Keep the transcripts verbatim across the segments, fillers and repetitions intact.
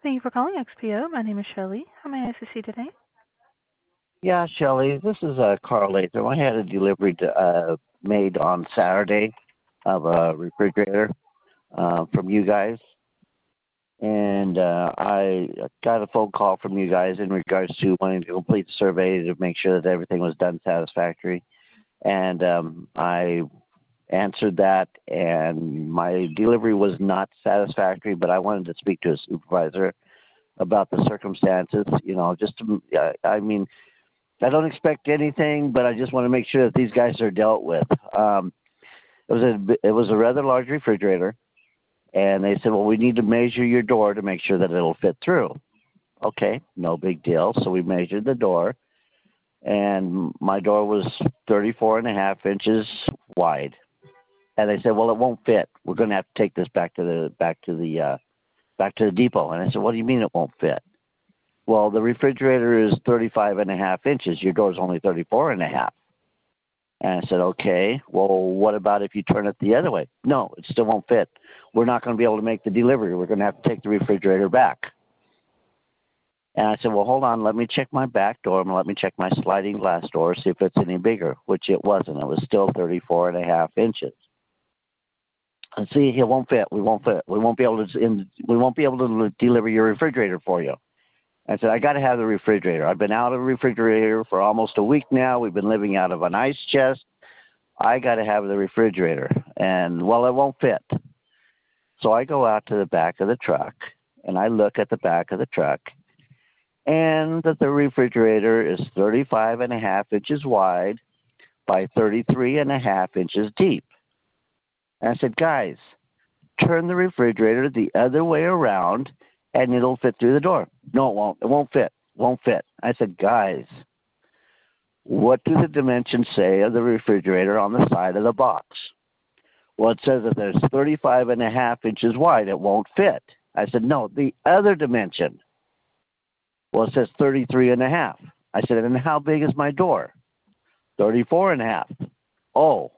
Thank you for calling X P O. My name is Shelley. How may I assist you today? Yeah, Shelley, this is uh, Carl Latham. I had a delivery to, uh, made on Saturday of a refrigerator uh, from you guys, and uh, I got a phone call from you guys in regards to wanting to complete the survey to make sure that everything was done satisfactory, and um, I answered that, and my delivery was not satisfactory, but I wanted to speak to a supervisor about the circumstances, you know, just to, uh, I mean, I don't expect anything, but I just want to make sure that these guys are dealt with. Um, it was a it was a rather large refrigerator, and they said, "Well, we need to measure your door to make sure that it'll fit through." Okay, no big deal. So we measured the door, and my door was thirty-four and a half inches wide. And they said, "Well, it won't fit. We're going to have to take this back to the back to the uh, back to the depot." And I said, "What do you mean it won't fit?" "Well, the refrigerator is thirty-five and a half inches. Your door is only thirty-four and a half." And I said, "Okay, well, what about if you turn it the other way?" "No, it still won't fit. We're not going to be able to make the delivery. We're going to have to take the refrigerator back." And I said, "Well, hold on. Let me check my back door and let me check my sliding glass door, see if it's any bigger," which it wasn't. It was still thirty-four and a half inches. And see, it won't fit. We won't fit. We won't be able to. In, we won't be able to deliver your refrigerator for you. I said, "I got to have the refrigerator. I've been out of the refrigerator for almost a week now. We've been living out of an ice chest. I got to have the refrigerator." And, well, it won't fit. So I go out to the back of the truck, and I look at the back of the truck, and that the refrigerator is thirty-five and a half inches wide by thirty-three and a half inches deep. And I said, "Guys, turn the refrigerator the other way around, and it'll fit through the door." "No, it won't. It won't fit. It won't fit." I said, "Guys, what do the dimensions say of the refrigerator on the side of the box?" "Well, it says that there's thirty-five and a half inches wide. It won't fit." I said, "No, the other dimension." "Well, it says thirty-three and a half." I said, "And how big is my door?" thirty-four and a half. "Oh,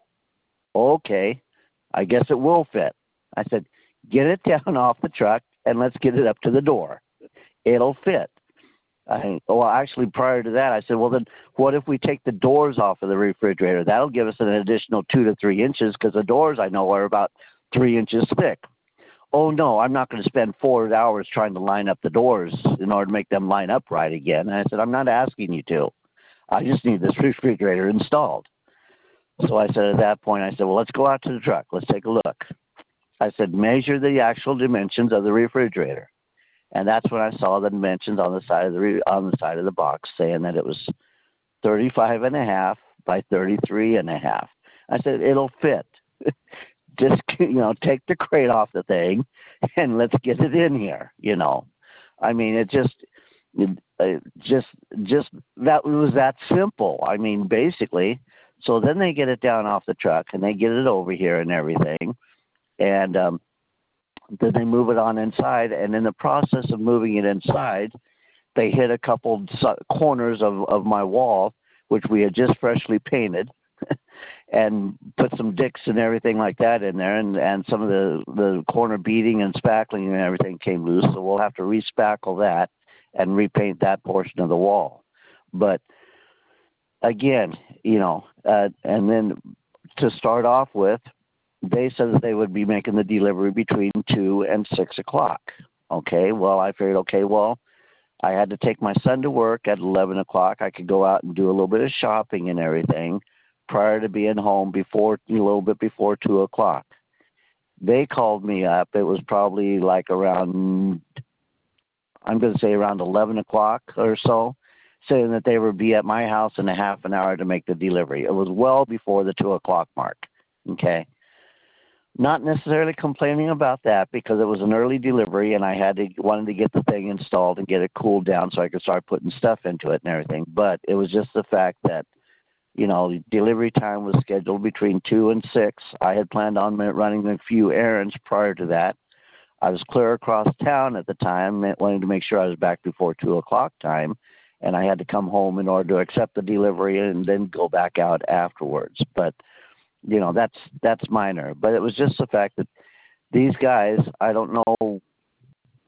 okay. I guess it will fit." I said, "Get it down off the truck and let's get it up to the door. It'll fit." I, well, actually, prior to that, I said, "Well, then what if we take the doors off of the refrigerator? That'll give us an additional two to three inches because the doors I know are about three inches thick." "Oh, no, I'm not going to spend four hours trying to line up the doors in order to make them line up right again." And I said, "I'm not asking you to. I just need this refrigerator installed." So I said at that point, I said, "Well, let's go out to the truck. Let's take a look." I said, "Measure the actual dimensions of the refrigerator." And that's when I saw the dimensions on the side of the re- on the side of the box saying that it was thirty-five and a half by thirty-three and a half. I said, "It'll fit. Just, you know, take the crate off the thing and let's get it in here." You know, I mean, it just, it, it just, just that was that simple. I mean, basically. So then they get it down off the truck and they get it over here and everything. And um, then they move it on inside. And in the process of moving it inside, they hit a couple corners of, of my wall, which we had just freshly painted, and put some dicks and everything like that in there. And, and some of the, the corner beading and spackling and everything came loose. So we'll have to respackle that and repaint that portion of the wall. But again, you know, uh, and then to start off with, they said that they would be making the delivery between two and six o'clock. Okay, well, I figured, okay, well, I had to take my son to work at eleven o'clock. I could go out and do a little bit of shopping and everything prior to being home before, a little bit before two o'clock. They called me up. It was probably like around, I'm going to say around eleven o'clock or so, saying that they would be at my house in a half an hour to make the delivery. It was well before the two o'clock mark. Okay. Not necessarily complaining about that because it was an early delivery and I had to wanted to get the thing installed and get it cooled down so I could start putting stuff into it and everything. But it was just the fact that, you know, the delivery time was scheduled between two and six. I had planned on running a few errands prior to that. I was clear across town at the time, wanting to make sure I was back before two o'clock time, and I had to come home in order to accept the delivery and then go back out afterwards. But you know, that's that's minor. But it was just the fact that these guys, I don't know if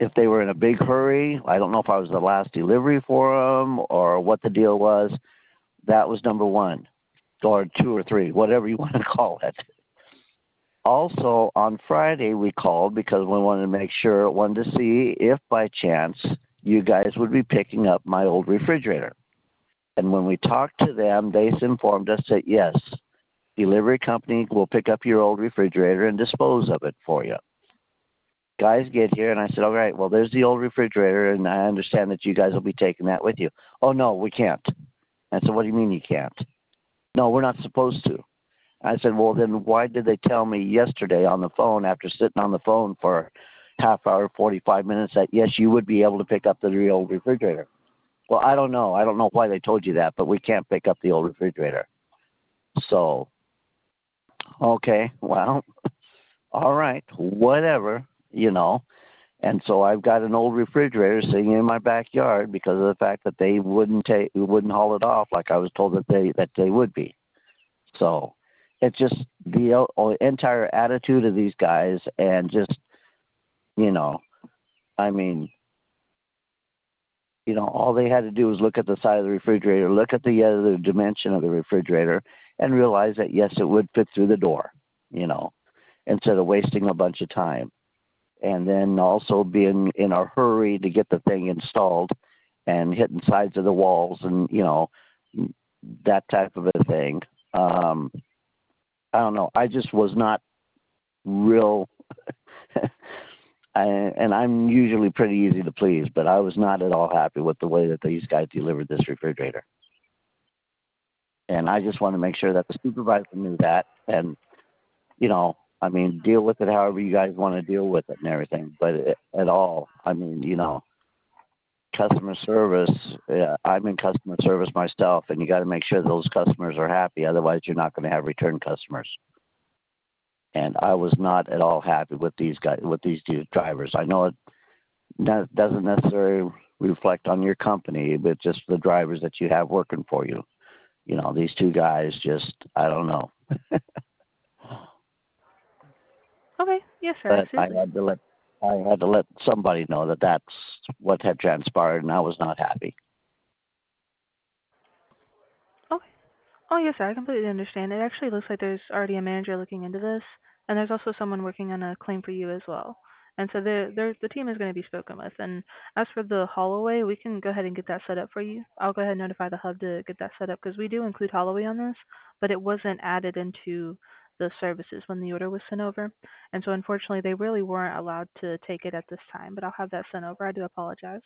if they were in a big hurry. I don't know if I was the last delivery for them or what the deal was. That was number one, or two or three, whatever you want to call it. Also, on Friday, we called because we wanted to make sure, wanted to see if by chance you guys would be picking up my old refrigerator. And when we talked to them, they informed us that yes, delivery company will pick up your old refrigerator and dispose of it for you. Guys get here, and I said, all right, well, there's the old refrigerator, and I understand that you guys will be taking that with you. Oh, no, we can't. I said, what do you mean you can't? No, we're not supposed to. I said, well, then why did they tell me yesterday on the phone after sitting on the phone for half hour, forty-five minutes that, yes, you would be able to pick up the real old refrigerator? Well, I don't know. I don't know why they told you that, but we can't pick up the old refrigerator. So, okay, well, all right, whatever, you know. And so I've got an old refrigerator sitting in my backyard because of the fact that they wouldn't take, wouldn't haul it off like I was told that they that they would be. So it's just the uh, entire attitude of these guys, and just, you know, I mean, you know, all they had to do was look at the side of the refrigerator, look at the other dimension of the refrigerator, and realize that yes, it would fit through the door, you know, instead of wasting a bunch of time. And then also being in a hurry to get the thing installed and hitting sides of the walls and, you know, that type of a thing. Um, I don't know. I just was not real, I, and I'm usually pretty easy to please, but I was not at all happy with the way that these guys delivered this refrigerator. And I just want to make sure that the supervisor knew that, and, you know, I mean, deal with it however you guys want to deal with it and everything. But it, at all, I mean, you know, customer service, uh, I'm in customer service myself, and you got to make sure those customers are happy. Otherwise, you're not going to have return customers. And I was not at all happy with these guys, with these two drivers. I know it ne- doesn't necessarily reflect on your company, but just the drivers that you have working for you. You know, these two guys just, I don't know. Okay. Yes, sir. But I Absolutely. had to let I had to let somebody know that that's what had transpired, and I was not happy. Okay. Oh, yes, sir. I completely understand. It actually looks like there's already a manager looking into this, and there's also someone working on a claim for you as well. And so the the the team is going to be spoken with. And as for the Holloway, we can go ahead and get that set up for you. I'll go ahead and notify the hub to get that set up because we do include Holloway on this, but it wasn't added into the services when the order was sent over. And so unfortunately, they really weren't allowed to take it at this time. But I'll have that sent over. I do apologize.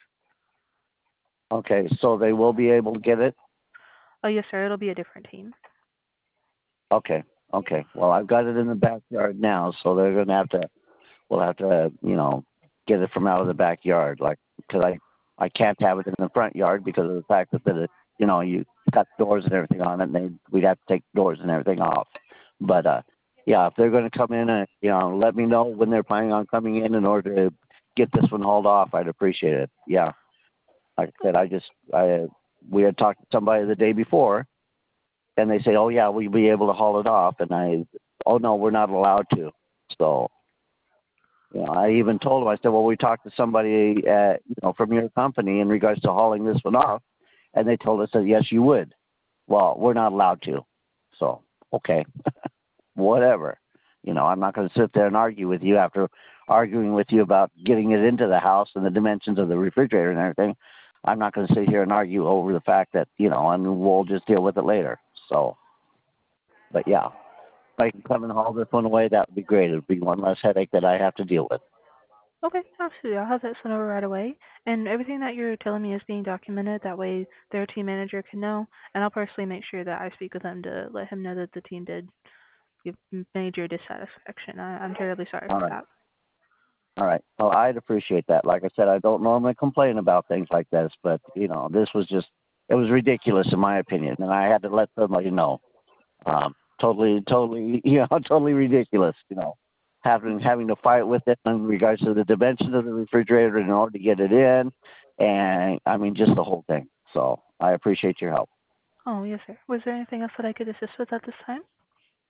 Okay, so they will be able to get it? Oh, yes, sir. It'll be a different team. Okay, okay. Well, I've got it in the backyard now, so they're going to have to, we'll have to, you know, get it from out of the backyard, like, because I, I can't have it in the front yard because of the fact that, that it, you know, you got doors and everything on it, and they, we'd have to take doors and everything off. But, uh, yeah, if they're going to come in and, you know, let me know when they're planning on coming in in order to get this one hauled off, I'd appreciate it. Yeah. Like I said, I just, I, we had talked to somebody the day before, and they say, oh, yeah, we'll be able to haul it off. And I, oh, no, we're not allowed to. So, you know, I even told them, I said, well, we talked to somebody, uh, you know, from your company in regards to hauling this one off. And they told us that, yes, you would. Well, we're not allowed to. So, okay, whatever. You know, I'm not going to sit there and argue with you after arguing with you about getting it into the house and the dimensions of the refrigerator and everything. I'm not going to sit here and argue over the fact that, you know, and we'll just deal with it later. So, but yeah, if I can come and haul this one away, that would be great. It would be one less headache that I have to deal with. Okay, absolutely. I'll have that sent over right away. And everything that you're telling me is being documented. That way their team manager can know. And I'll personally make sure that I speak with them to let him know that the team did give major dissatisfaction. I, I'm terribly sorry All for right. that. All right. Well, I'd appreciate that. Like I said, I don't normally complain about things like this, but, you know, this was just, it was ridiculous in my opinion. And I had to let somebody know. Um, totally, totally, you know, totally ridiculous, you know, having, having to fight with it in regards to the dimensions of the refrigerator in order to get it in. And I mean, just the whole thing. So I appreciate your help. Oh, yes, sir. Was there anything else that I could assist with at this time?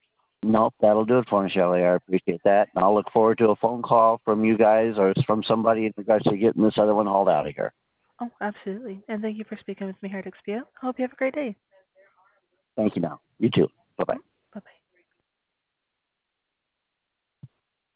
Nope, that'll do it for me, Shelley. I appreciate that. And I'll look forward to a phone call from you guys or from somebody in regards to getting this other one hauled out of here. Oh, absolutely. And thank you for speaking with me here at X P O. I hope you have a great day. Thank you now. You too. Bye bye.